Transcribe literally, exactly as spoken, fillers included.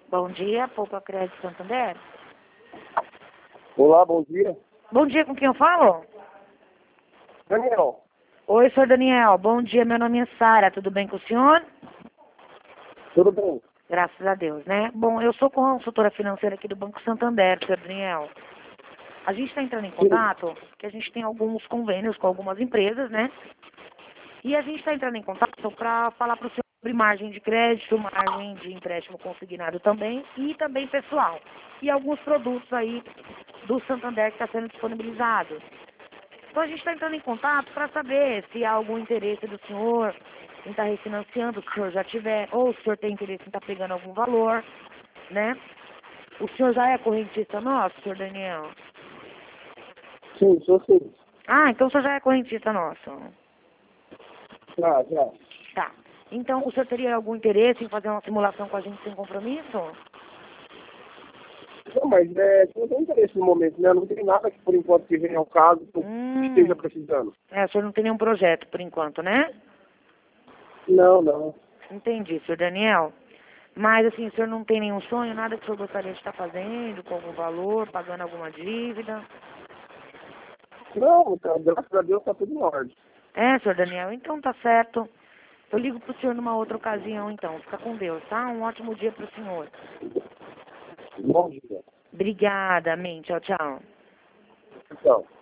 Bom dia, Poupa Crédito Santander. Olá, bom dia. Bom dia, com quem eu falo? Daniel, Oi, senhor Daniel. Bom dia, meu nome é Sara. Tudo bem com o senhor? tudo bem? Graças a Deus, né? Bom, eu sou consultora financeira aqui do Banco Santander, senhor Daniel. A gente está entrando em contato, que a gente tem alguns convênios com algumas empresas, né? E a gente está entrando em contato para falar para o senhor sobre margem de crédito, margem de empréstimo consignado também e também pessoal. E alguns produtos aí do Santander que está sendo disponibilizados. Então a gente está entrando em contato para saber se há algum interesse do senhor em estar refinanciando, se o senhor já tiver, ou se o senhor tem interesse em estar pegando algum valor, né? O senhor já é correntista nosso, senhor Daniel? Sim, sou sim. Ah, então o senhor já é correntista nosso. Já, já. Tá. Então o senhor teria algum interesse em fazer uma simulação com a gente sem compromisso? Não, mas é, não tem interesse no momento, né? Não tem nada que por enquanto que venha ao caso que eu Hum. esteja precisando. É, o senhor não tem nenhum projeto por enquanto, né? Não, não. Entendi, senhor Daniel. Mas assim, o senhor não tem nenhum sonho, nada que o senhor gostaria de estar fazendo, com algum valor, pagando alguma dívida? Não, tá, graças a Deus tá tudo em ordem. É, senhor Daniel, então tá certo. Eu ligo pro senhor numa outra ocasião, então. Fica com Deus, tá? Um ótimo dia pro senhor. Bom dia. Obrigada, amém. Tchau, tchau. Então.